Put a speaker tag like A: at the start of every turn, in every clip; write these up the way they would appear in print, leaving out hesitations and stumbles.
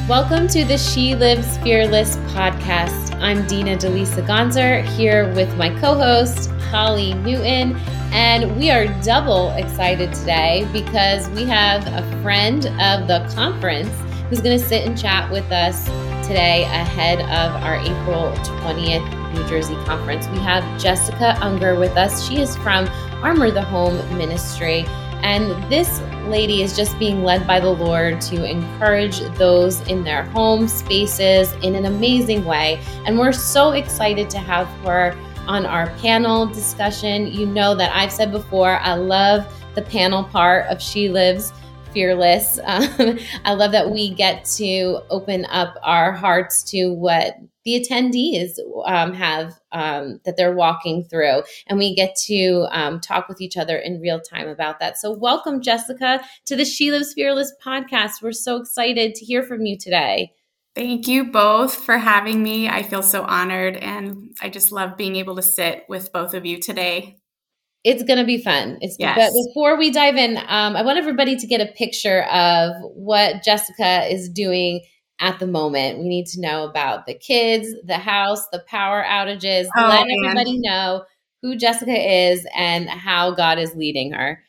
A: Welcome to the She Lives Fearless podcast. I'm Dina Delisa Gonzer here with my co-host, Holly Newton, and we are double excited today because we have a friend of the conference who's going to sit and chat with us today ahead of our April 20th New Jersey conference. We have Jessica Unger with us. She is from Armor the Home Ministry. And this lady is just being led by the Lord to encourage those in their home spaces in an amazing way. And we're so excited to have her on our panel discussion. You know that I've said before, I love the panel part of She Lives Fearless. I love that we get to open up our hearts to what the attendees have that they're walking through, and we get to talk with each other in real time about that. So welcome, Jessica, to the She Lives Fearless podcast. We're so excited to hear from you today.
B: Thank you both for having me. I feel so honored, and I just love being able to sit with both of you today.
A: It's going to be fun.
B: Yes.
A: But before we dive in, I want everybody to get a picture of what Jessica is doing at the moment. We need to know about the kids, the house, the power outages. Let everybody know who Jessica is and how God is leading her.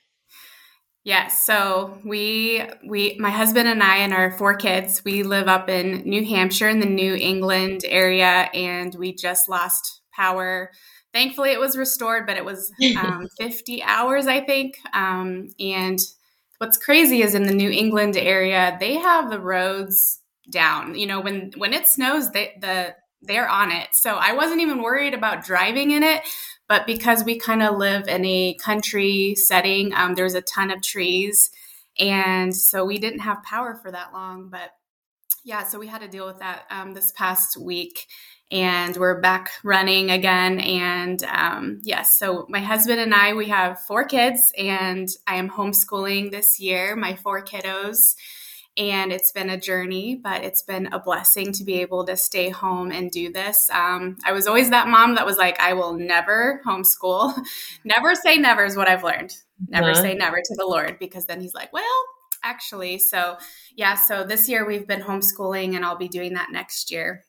B: Yes. So my husband and I and our 4 kids, we live up in New Hampshire in the New England area, and we just lost power. Thankfully, it was restored, but it was 50 hours, I think. And what's crazy is in the New England area, they have the roads down. You know, when it snows, they're on it. So I wasn't even worried about driving in it. But because we kind of live in a country setting, there's a ton of trees. And so we didn't have power for that long. But yeah, so we had to deal with that this past week. And we're back running again. And yes, so my husband and I, we have 4 kids, and I am homeschooling this year, my 4 kiddos. And it's been a journey, but it's been a blessing to be able to stay home and do this. I was always that mom that was like, I will never homeschool. Never say never is what I've learned. Never say never to the Lord, because then he's like, well, actually. So yeah, so this year we've been homeschooling, and I'll be doing that next year.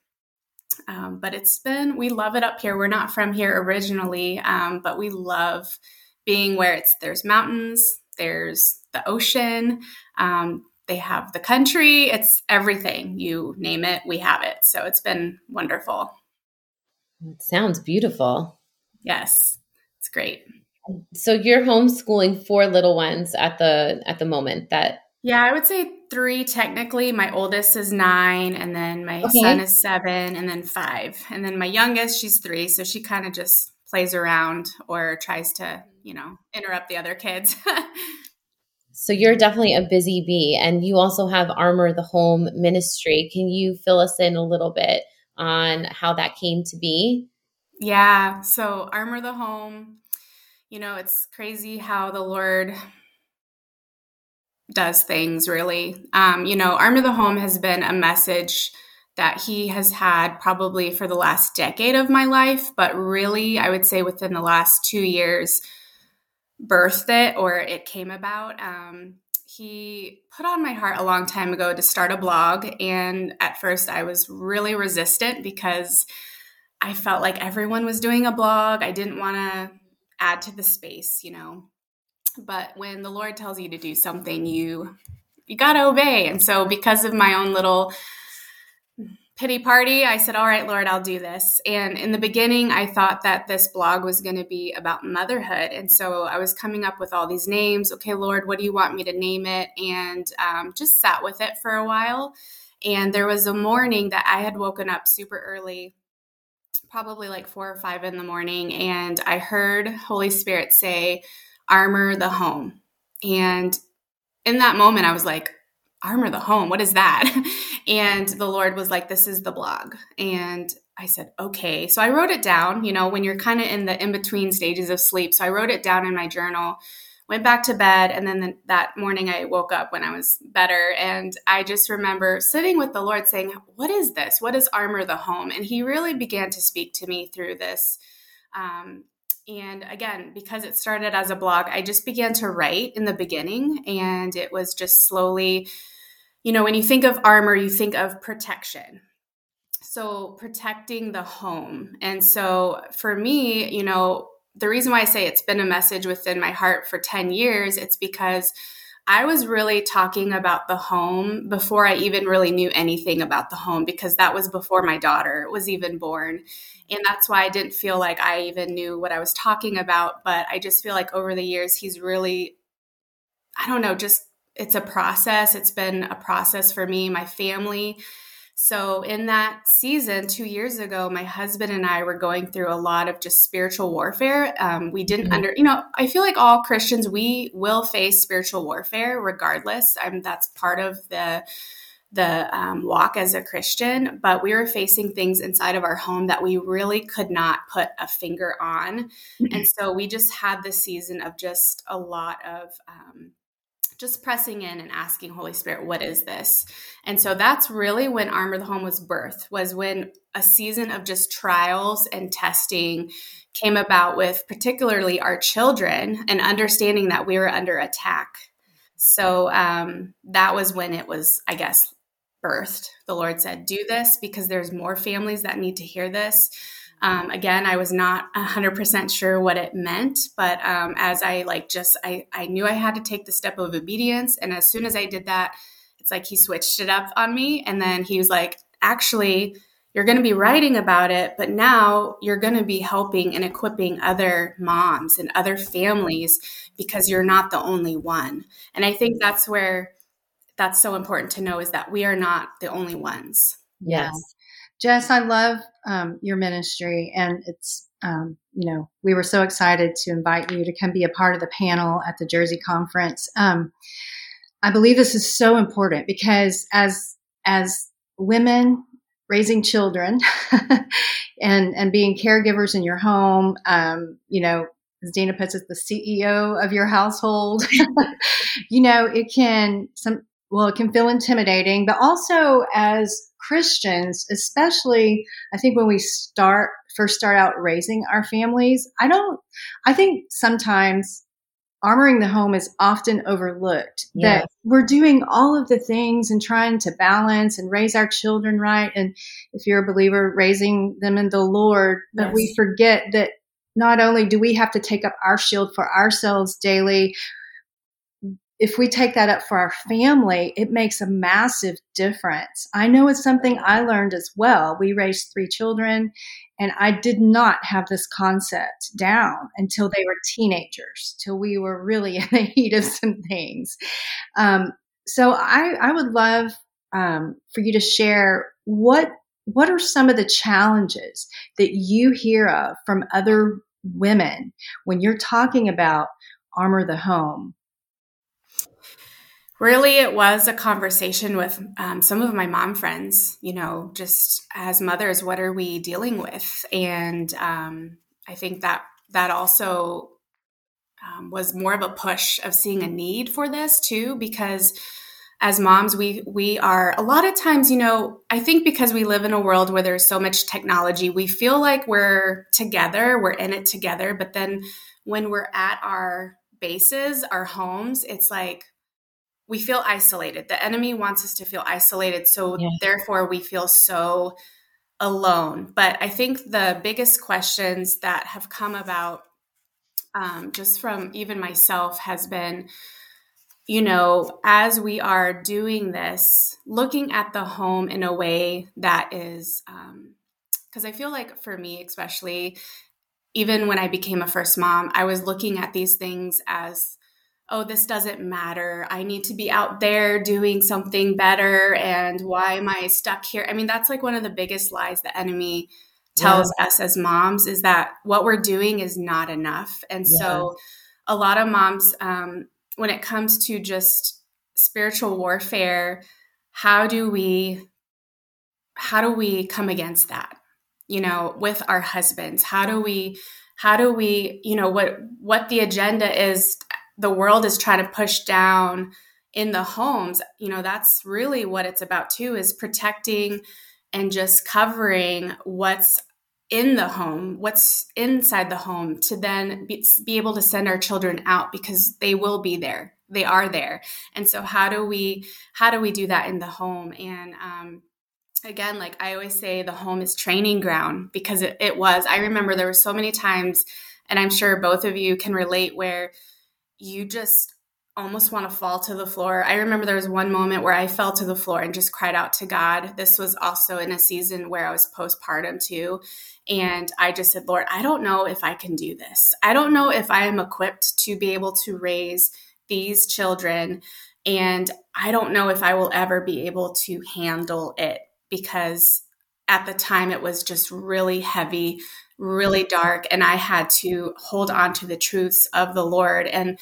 B: But we love it up here. We're not from here originally, but we love being where there's mountains, there's the ocean, they have the country, it's everything. You name it, we have it. So it's been wonderful.
A: It sounds beautiful.
B: Yes, it's great.
A: So you're homeschooling 4 little ones at the moment.
B: Yeah, I would say 3 technically. My oldest is 9, and then my son is 7, and then 5. And then my youngest, she's 3, so she kind of just plays around or tries to, interrupt the other kids.
A: So you're definitely a busy bee, and you also have Armor the Home Ministry. Can you fill us in a little bit on how that came to be?
B: Yeah, so Armor the Home, it's crazy how the Lord does things, really. Armor the Home has been a message that he has had probably for the last decade of my life, but really, I would say within the last 2 years, birthed it, or it came about. He put on my heart a long time ago to start a blog, and at first I was really resistant because I felt like everyone was doing a blog. I didn't want to add to the space, But when the Lord tells you to do something, you got to obey. And so because of my own little pity party, I said, all right, Lord, I'll do this. And in the beginning, I thought that this blog was going to be about motherhood. And so I was coming up with all these names. Okay, Lord, what do you want me to name it? And just sat with it for a while. And there was a morning that I had woken up super early, probably like 4 or 5 in the morning. And I heard Holy Spirit say, Armor the Home. And in that moment, I was like, Armor the Home, what is that? And the Lord was like, this is the blog. And I said, okay. So I wrote it down, when you're kind of in the in-between stages of sleep. So I wrote it down in my journal, went back to bed. And then that morning I woke up when I was better. And I just remember sitting with the Lord saying, what is this? What is Armor the Home? And he really began to speak to me through this. And again, because it started as a blog, I just began to write in the beginning, and it was just slowly when you think of armor, you think of protection. So protecting the home. And so for me, the reason why I say it's been a message within my heart for 10 years, it's because I was really talking about the home before I even really knew anything about the home, because that was before my daughter was even born. And that's why I didn't feel like I even knew what I was talking about. But I just feel like over the years, he's really, I don't know, just it's a process. It's been a process for me, my family. So in that season, 2 years ago, my husband and I were going through a lot of just spiritual warfare. We didn't I feel like all Christians, we will face spiritual warfare regardless. That's part of the walk as a Christian, but we were facing things inside of our home that we really could not put a finger on. And so we just had this season of just a lot of just pressing in and asking Holy Spirit, what is this? And so that's really when Armor the Home was birthed, was when a season of just trials and testing came about with particularly our children and understanding that we were under attack. So that was when it was, I guess, birthed. The Lord said, do this because there's more families that need to hear this. Again, I was not 100% sure what it meant, but as I knew I had to take the step of obedience. And as soon as I did that, it's like he switched it up on me. And then he was like, actually, you're going to be writing about it, but now you're going to be helping and equipping other moms and other families because you're not the only one. And I think that's where that's so important to know, is that we are not the only ones.
C: Yes. Jess, I love your ministry, and it's, we were so excited to invite you to come be a part of the panel at the Jersey conference. I believe this is so important because as women raising children and being caregivers in your home, as Dina puts it, the CEO of your household, it can feel intimidating, but also as Christians, especially, I think when we first start out raising our families, I think sometimes armoring the home is often overlooked. Yes. That we're doing all of the things and trying to balance and raise our children right. And if you're a believer, raising them in the Lord, but yes. We forget that not only do we have to take up our shield for ourselves daily, if we take that up for our family, it makes a massive difference. I know it's something I learned as well. We raised 3 children, and I did not have this concept down until they were teenagers, till we were really in the heat of some things. So I would love for you to share what are some of the challenges that you hear of from other women when you're talking about Armor the Home?
B: Really, it was a conversation with some of my mom friends, just as mothers, what are we dealing with? And I think that also was more of a push of seeing a need for this too, because as moms, we are a lot of times, I think because we live in a world where there's so much technology, we feel like we're together, we're in it together. But then when we're at our bases, our homes, it's like, we feel isolated. The enemy wants us to feel isolated. So Therefore we feel so alone. But I think the biggest questions that have come about just from even myself has been, as we are doing this, looking at the home in a way that is, because I feel like for me, especially, even when I became a first mom, I was looking at these things as, oh, this doesn't matter. I need to be out there doing something better. And why am I stuck here? I mean, that's like one of the biggest lies the enemy tells us as moms, is that what we're doing is not enough. And so a lot of moms, when it comes to just spiritual warfare, how do we come against that? With our husbands, how do we, what the agenda is, the world is trying to push down in the homes, that's really what it's about too, is protecting and just covering what's in the home, what's inside the home, to then be able to send our children out, because they will be there. they are there. And so how do we do that in the home? And again, like I always say, the home is training ground, because it was. I remember there were so many times, and I'm sure both of you can relate, where you just almost want to fall to the floor. I remember there was one moment where I fell to the floor and just cried out to God. This was also in a season where I was postpartum too. And I just said, Lord, I don't know if I can do this. I don't know if I am equipped to be able to raise these children. And I don't know if I will ever be able to handle it, because at the time it was just really heavy, really dark. And I had to hold on to the truths of the Lord. And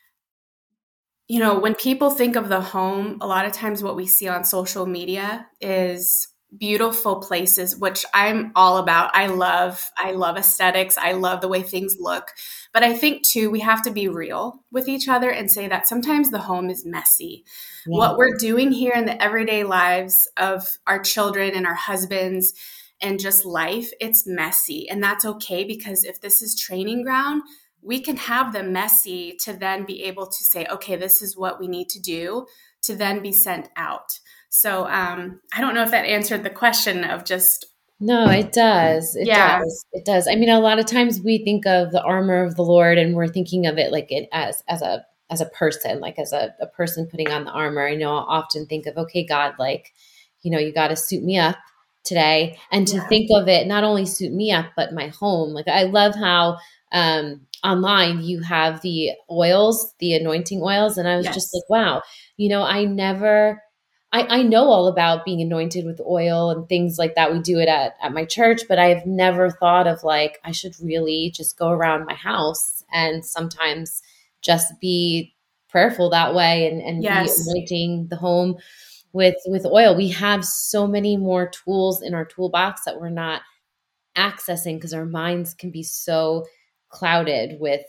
B: you know, when people think of the home, a lot of times what we see on social media is beautiful places, which I'm all about. I love aesthetics. I love the way things look. But I think too, we have to be real with each other and say that sometimes the home is messy. Yeah. What we're doing here in the everyday lives of our children and our husbands and just life, it's messy. And that's okay, because if this is training ground, we can have them messy to then be able to say, okay, this is what we need to do to then be sent out. So I don't know if that answered the question of just.
A: No, it does. It does. I mean, a lot of times we think of the armor of the Lord, and we're thinking of it like it as a person, like as a person putting on the armor. I know I'll often think of, okay, God, like, you know, you got to suit me up today. And to think of it, not only suit me up, but my home. Like, I love how online you have the oils, the anointing oils. And I was just like, wow, you know, I know all about being anointed with oil and things like that. We do it at my church, but I have never thought of like, I should really just go around my house and sometimes just be prayerful that way and be anointing the home with oil. We have so many more tools in our toolbox that we're not accessing because our minds can be so clouded with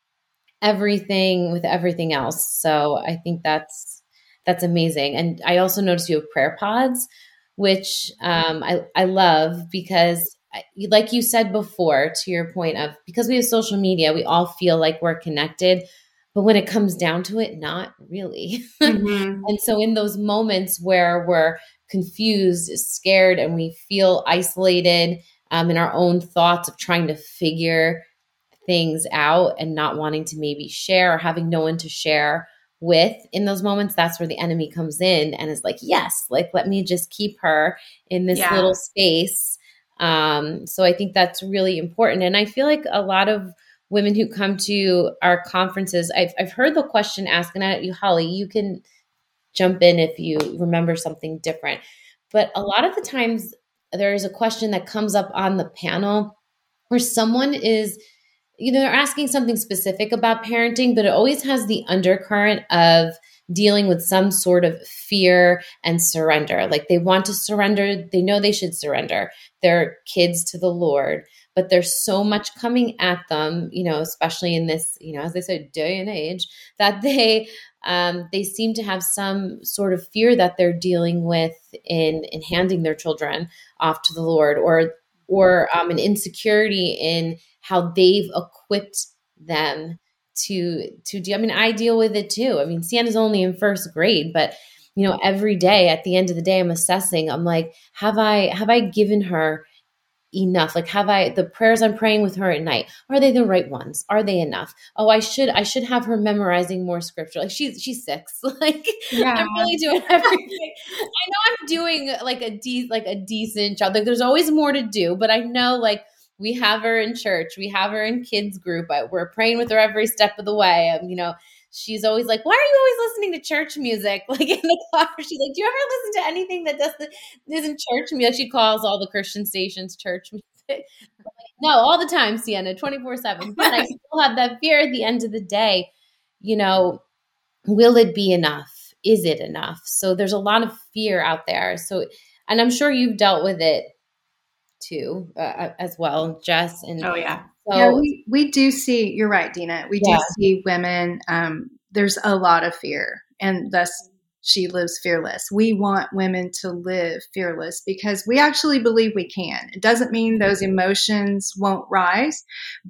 A: everything else. So I think that's amazing. And I also noticed you have prayer pods, which I love, because like you said before, to your point of, because we have social media, we all feel like we're connected, but when it comes down to it, not really. Mm-hmm. And so in those moments where we're confused, scared, and we feel isolated in our own thoughts of trying to figure things out and not wanting to maybe share or having no one to share with in those moments, that's where the enemy comes in and is like, yes, like, let me just keep her in this little space. So I think that's really important. And I feel like a lot of women who come to our conferences, I've heard the question asked, and at you, Holly, you can jump in if you remember something different. But a lot of the times there is a question that comes up on the panel where someone is, you know, they're asking something specific about parenting, but it always has the undercurrent of dealing with some sort of fear and surrender. Like, they want to surrender. They know they should surrender their kids to the Lord, but there's so much coming at them, you know, especially in this, you know, as they said, day and age, that they seem to have some sort of fear that they're dealing with in handing their children off to the Lord, or an insecurity in how they've equipped them to do. I mean, I deal with it too. I mean, Sienna's only in first grade, but you know, every day at the end of the day, I'm assessing. I'm like, have I given her enough? Like, the prayers I'm praying with her at night, are they the right ones? Are they enough? Oh, I should have her memorizing more scripture. Like, she's 6. Like, I'm really doing everything. I know I'm doing like a decent job. Like, there's always more to do, but I know, like, we have her in church, we have her in kids group, we're praying with her every step of the way. You know, she's always like, why are you always listening to church music? Like, in the car, she's like, do you ever listen to anything that isn't church music? She calls all the Christian stations church music. No, all the time, Sienna, 24/7. But I still have that fear at the end of the day. You know, will it be enough? Is it enough? So there's a lot of fear out there. So, and I'm sure you've dealt with it too, as well, Jess. And
B: oh yeah.
C: So, yeah, we do see, you're right, Dina. We do see women, there's a lot of fear, and thus she lives fearless. We want women to live fearless because we actually believe we can. It doesn't mean those emotions won't rise, but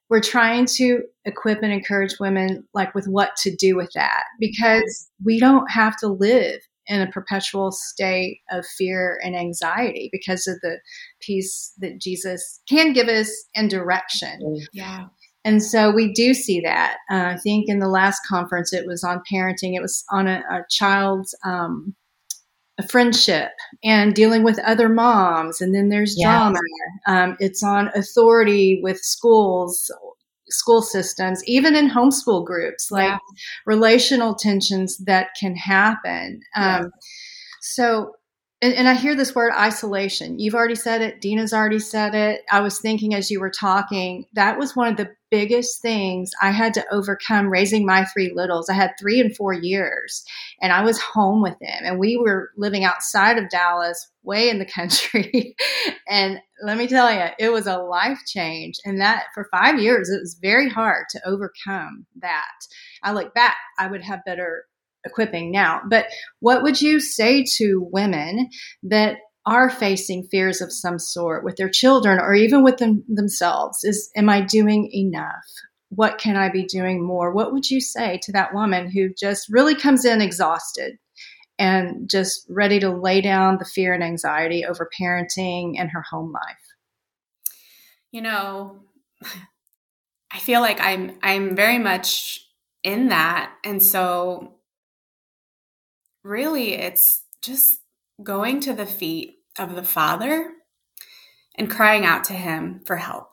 C: we're trying to equip and encourage women like with what to do with that, because we don't have to live in a perpetual state of fear and anxiety because of the peace that Jesus can give us and direction.
B: Yeah.
C: And so we do see that. I think in the last conference, it was on parenting. It was on a child's a friendship and dealing with other moms. And then there's drama. It's on authority with schools, school systems, even in homeschool groups, like relational tensions that can happen. So, and I hear this word isolation. You've already said it. Dina's already said it. I was thinking as you were talking, that was one of the biggest things I had to overcome raising my three littles. I had 3 and 4 years, and I was home with them, and we were living outside of Dallas, way in the country. And let me tell you, it was a life change. And that for 5 years, it was very hard to overcome that. I look back, I would have better equipping now. But what would you say to women that are facing fears of some sort with their children or even with themselves? Am I doing enough? What can I be doing more? What would you say to that woman who just really comes in exhausted and just ready to lay down the fear and anxiety over parenting and her home life?
B: You know, I feel like I'm very much in that. And so really, it's just going to the feet of the Father and crying out to him for help.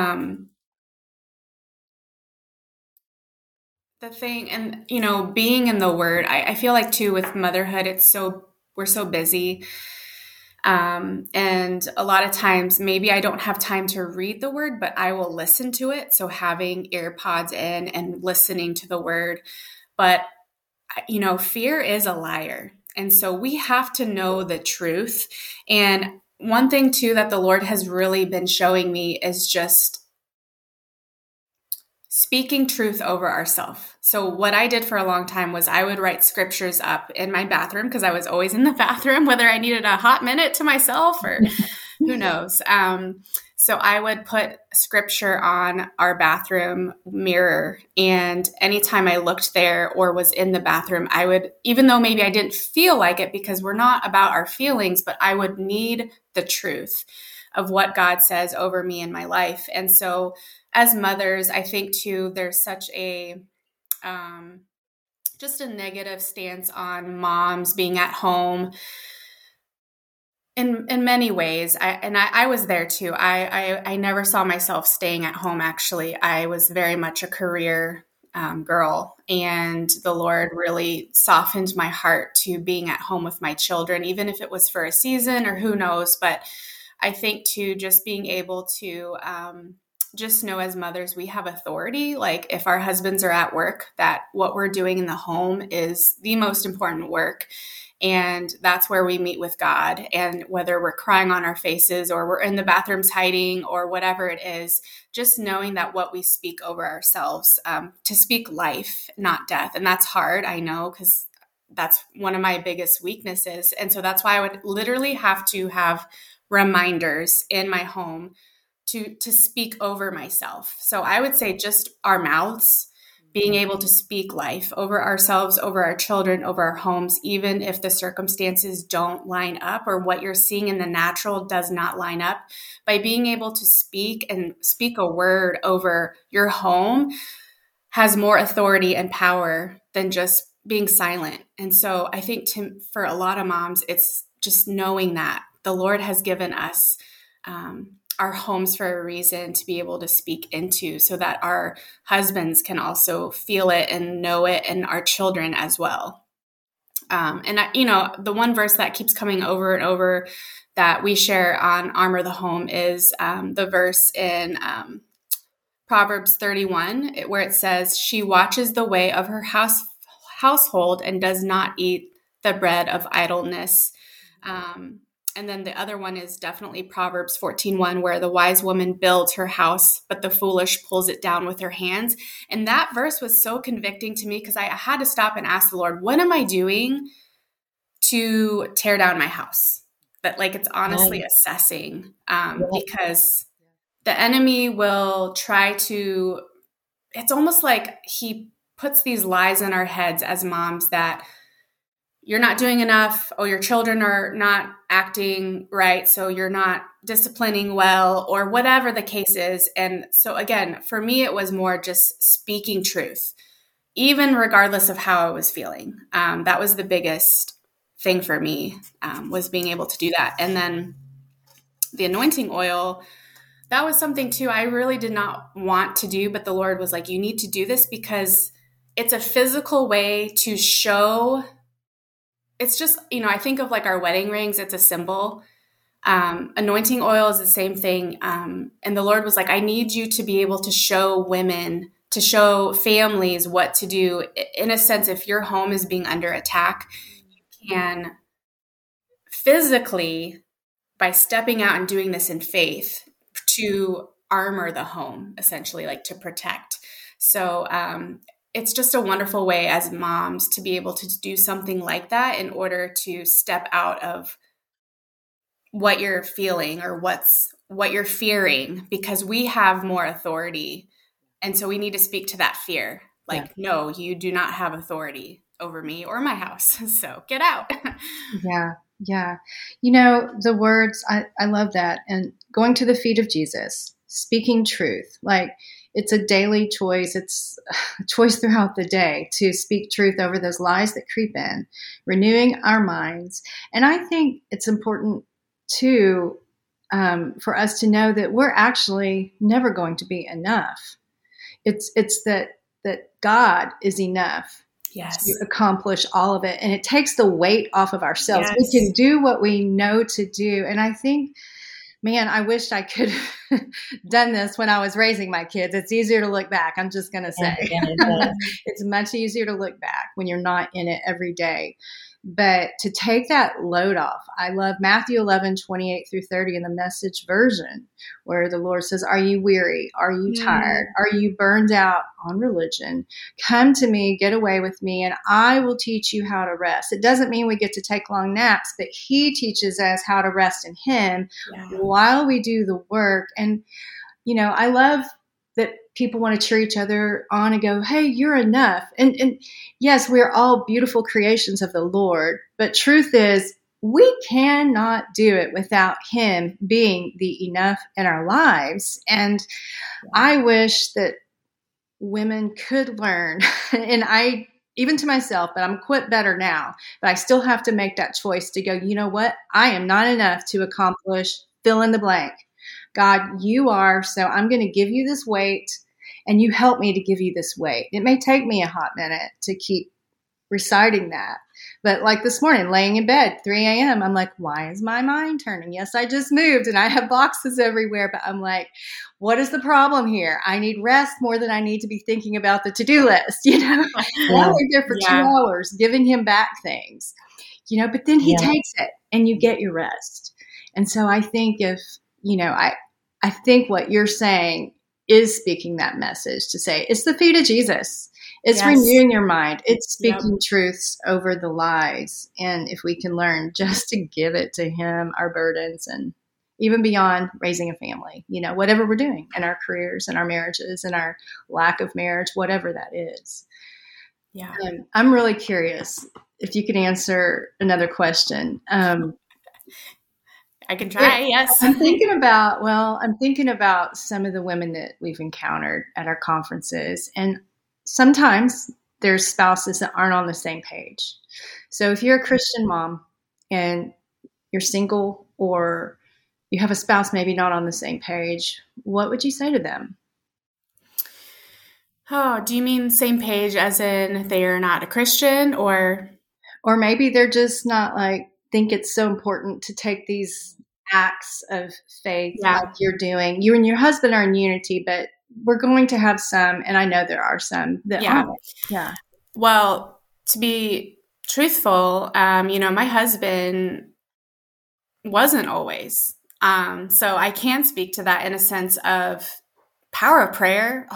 B: The thing, and, you know, being in the Word, I feel like too with motherhood, we're so busy. And a lot of times maybe I don't have time to read the Word, but I will listen to it. So having ear pods in and listening to the Word. But you know, fear is a liar. And so we have to know the truth. And one thing too that the Lord has really been showing me is just speaking truth over ourselves. So what I did for a long time was I would write scriptures up in my bathroom because I was always in the bathroom, whether I needed a hot minute to myself or who knows. So I would put scripture on our bathroom mirror, and anytime I looked there or was in the bathroom, I would, even though maybe I didn't feel like it because we're not about our feelings, but I would need the truth of what God says over me in my life. And so as mothers, I think too, there's such a just a negative stance on moms being at home. In many ways, I was there too. I never saw myself staying at home. Actually, I was very much a career girl, and the Lord really softened my heart to being at home with my children, even if it was for a season or who knows. But I think too, just being able to just know as mothers, we have authority. Like if our husbands are at work, that what we're doing in the home is the most important work. And that's where we meet with God. And whether we're crying on our faces or we're in the bathrooms hiding or whatever it is, just knowing that what we speak over ourselves, to speak life, not death. And that's hard, I know, because that's one of my biggest weaknesses. And so that's why I would literally have to have reminders in my home to speak over myself. So I would say just our mouths, being able to speak life over ourselves, over our children, over our homes, even if the circumstances don't line up or what you're seeing in the natural does not line up. By being able to speak and speak a word over your home has more authority and power than just being silent. And so I think for a lot of moms, it's just knowing that the Lord has given us our homes for a reason to be able to speak into, so that our husbands can also feel it and know it, and our children as well. The one verse that keeps coming over and over that we share on Armor the Home is the verse in Proverbs 31, where it says, "She watches the way of her household and does not eat the bread of idleness." And then the other one is definitely Proverbs 14:1, where the wise woman builds her house, but the foolish pulls it down with her hands. And that verse was so convicting to me because I had to stop and ask the Lord, what am I doing to tear down my house? But like, it's honestly assessing because the enemy will try to, it's almost like he puts these lies in our heads as moms that you're not doing enough, or your children are not acting right, so you're not disciplining well, or whatever the case is. And so again, for me, it was more just speaking truth, even regardless of how I was feeling. That was the biggest thing for me, was being able to do that. And then the anointing oil, that was something too I really did not want to do, but the Lord was like, you need to do this because it's a physical way to show. It's just, I think of like our wedding rings, it's a symbol. Anointing oil is the same thing. And the Lord was like, I need you to be able to show women, to show families what to do. In a sense, if your home is being under attack, you can physically, by stepping out and doing this in faith, to armor the home, essentially, like to protect. So, it's just a wonderful way as moms to be able to do something like that in order to step out of what you're feeling or what you're fearing, because we have more authority. And so we need to speak to that fear. Like, no, you do not have authority over me or my house. So get out.
C: Yeah. Yeah. The words, I love that. And going to the feet of Jesus, speaking truth, like it's a daily choice. It's a choice throughout the day to speak truth over those lies that creep in, renewing our minds. And I think it's important too, for us to know that we're actually never going to be enough. It's that God is enough.
B: Yes.
C: To accomplish all of it. And it takes the weight off of ourselves.
B: Yes.
C: We can do what we know to do. And I think, man, I wished I could have done this when I was raising my kids. It's easier to look back. I'm just going to say it's much easier to look back when you're not in it every day. But to take that load off, I love Matthew 11:28-30 in the Message version, where the Lord says, are you weary? Are you tired? Are you burned out on religion? Come to me, get away with me, and I will teach you how to rest. It doesn't mean we get to take long naps, but he teaches us how to rest in him while we do the work. And, I love that people want to cheer each other on and go, hey, you're enough. And yes, we're all beautiful creations of the Lord. But truth is, we cannot do it without him being the enough in our lives. And I wish that women could learn, and I, even to myself, but I'm equipped better now, but I still have to make that choice to go, you know what? I am not enough to accomplish fill in the blank. God, you are, so I'm going to give you this weight, and you help me to give you this weight. It may take me a hot minute to keep reciting that. But like this morning, laying in bed, 3 a.m., I'm like, why is my mind turning? Yes, I just moved and I have boxes everywhere, but I'm like, what is the problem here? I need rest more than I need to be thinking about the to-do list. I'm there for 2 hours giving him back things, but then he takes it and you get your rest. And so I think if, I think what you're saying is speaking that message to say, it's the feet of Jesus. It's renewing your mind. It's speaking truths over the lies. And if we can learn just to give it to him, our burdens, and even beyond raising a family, whatever we're doing in our careers and our marriages and our lack of marriage, whatever that is. Yeah. I'm really curious if you could answer another question.
B: I can try. Yes.
C: I'm thinking about some of the women that we've encountered at our conferences, and sometimes there's spouses that aren't on the same page. So if you're a Christian mom and you're single, or you have a spouse maybe not on the same page, what would you say to them?
B: Oh, do you mean same page as in they're not a Christian, or
C: maybe they're just not think it's so important to take these acts of faith like you're doing. You and your husband are in unity, but we're going to have some, and I know there are some that aren't. Yeah.
B: Well, to be truthful, my husband wasn't always. So I can speak to that in a sense of power of prayer.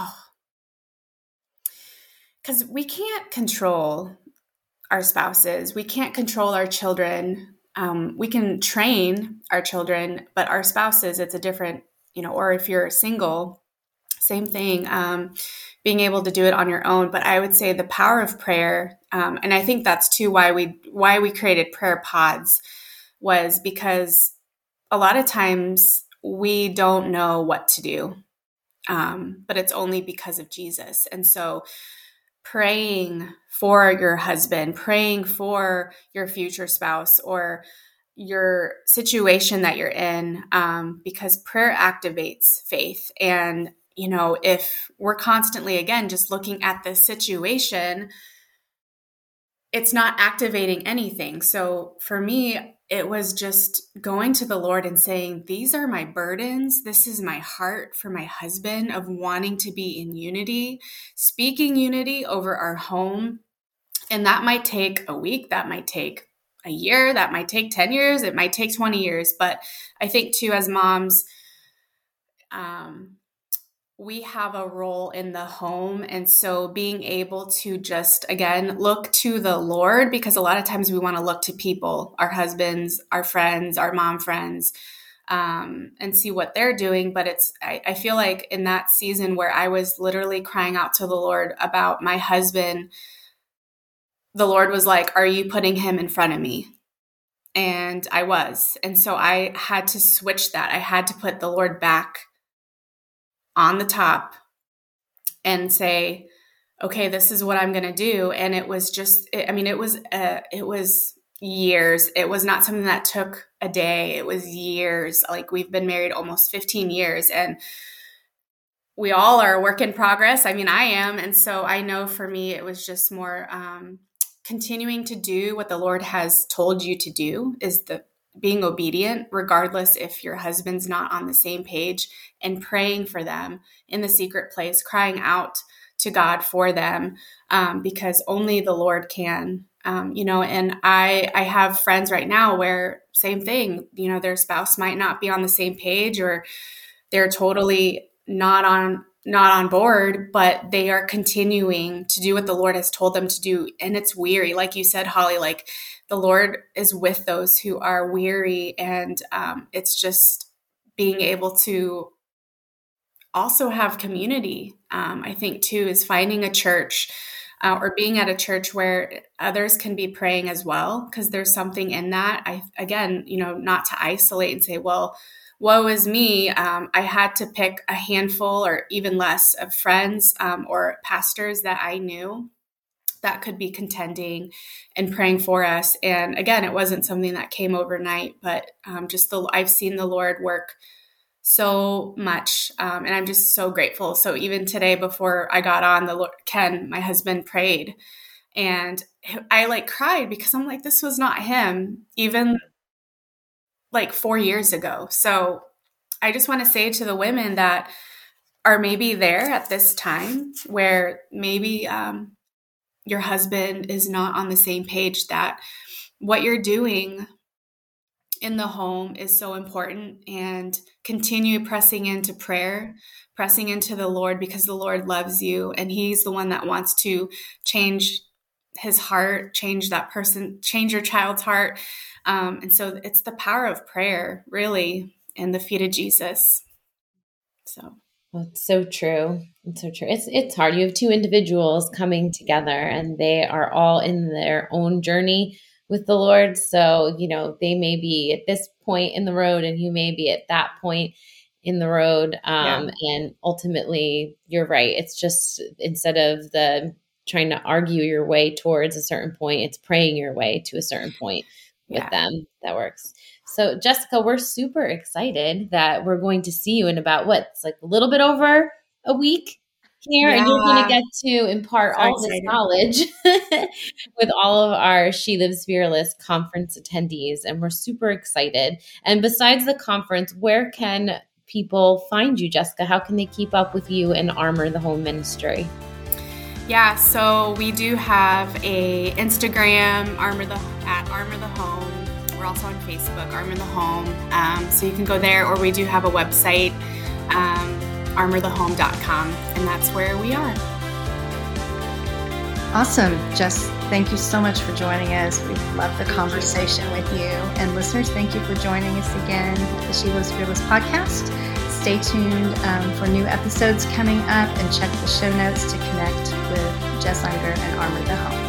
B: Because we can't control our spouses. We can't control our children. We can train our children, but our spouses, it's a different or if you're single, same thing, being able to do it on your own. But I would say the power of prayer, and I think that's too why we created prayer pods, was because a lot of times we don't know what to do, but it's only because of Jesus. And so praying for your husband, praying for your future spouse or your situation that you're in, because prayer activates faith. And, if we're constantly, again, just looking at the situation, it's not activating anything. So for me, it was just going to the Lord and saying, these are my burdens. This is my heart for my husband of wanting to be in unity, speaking unity over our home. And that might take a week, that might take a year, that might take 10 years, it might take 20 years. But I think too, as moms, we have a role in the home. And so being able to just, again, look to the Lord, because a lot of times we want to look to people, our husbands, our friends, our mom friends, and see what they're doing. But I feel like in that season where I was literally crying out to the Lord about my husband, the Lord was like, are you putting him in front of me? And I was. And so I had to switch that. I had to put the Lord back on the top and say, okay, this is what I'm going to do. And it was just, it was years. It was not something that took a day. It was years. Like, we've been married almost 15 years, and we all are a work in progress. I mean, I am. And so I know for me, it was just more, continuing to do what the Lord has told you to do, is being obedient, regardless if your husband's not on the same page, and praying for them in the secret place, crying out to God for them, because only the Lord can, and I have friends right now where same thing, their spouse might not be on the same page, or they're totally not on board, but they are continuing to do what the Lord has told them to do. And it's weary. Like you said, Holly, like, the Lord is with those who are weary. And it's just being able to also have community. I think too, is finding a church or being at a church where others can be praying as well, because there's something in that. Not to isolate and say, well, woe is me. I had to pick a handful or even less of friends or pastors that I knew that could be contending and praying for us. And again, it wasn't something that came overnight, but I've seen the Lord work so much. And I'm just so grateful. So even today, before I got on, Ken, my husband, prayed, and I cried, because I'm like, this was not him, even 4 years ago. So I just want to say to the women that are maybe there at this time, where maybe your husband is not on the same page, that what you're doing in the home is so important, and continue pressing into prayer, pressing into the Lord, because the Lord loves you, and he's the one that wants to change his heart, change that person, change your child's heart. And so it's the power of prayer, really, in the feet of Jesus. So.
A: Well, it's so true. It's so true. It's hard. You have two individuals coming together, and they are all in their own journey with the Lord. So, they may be at this point in the road, and you may be at that point in the road. And ultimately, you're right. It's just, instead of trying to argue your way towards a certain point, it's praying your way to a certain point with them. That works. So Jessica, we're super excited that we're going to see you in about a little bit over a week here. Yeah. And you're going to get to impart all this knowledge with all of our She Lives Fearless conference attendees. And we're super excited. And besides the conference, where can people find you, Jessica? How can they keep up with you and Armor the Home Ministry?
B: Yeah, so we do have a Instagram, Armor the Home. We're also on Facebook, Armor the Home. So you can go there, or we do have a website, armorthehome.com, and that's where we are.
C: Awesome. Jess, thank you so much for joining us. We love the conversation with you. And listeners, thank you for joining us again at the She Lives Fearless podcast. stay tuned for new episodes coming up, and check the show notes to connect with Jess Unger and Armor the Home.